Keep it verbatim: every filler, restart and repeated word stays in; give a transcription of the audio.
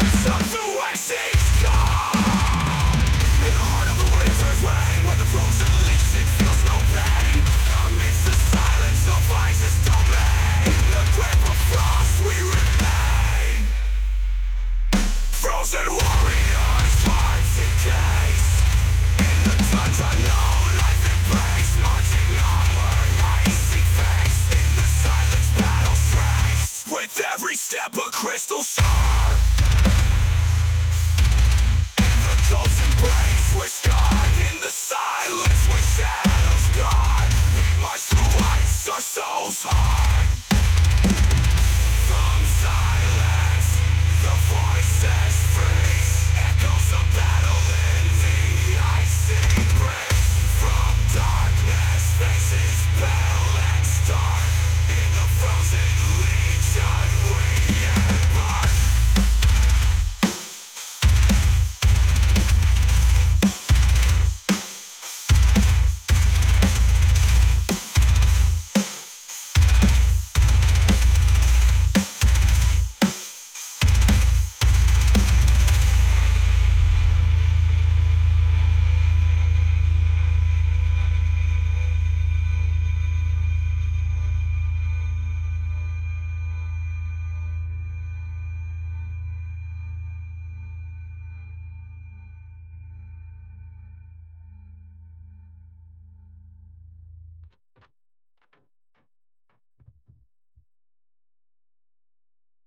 Frozen warriors, hearts encased in the tundra, no life embrace, marching onward, icy face in the silence, battle trace. With every step a crystal shard.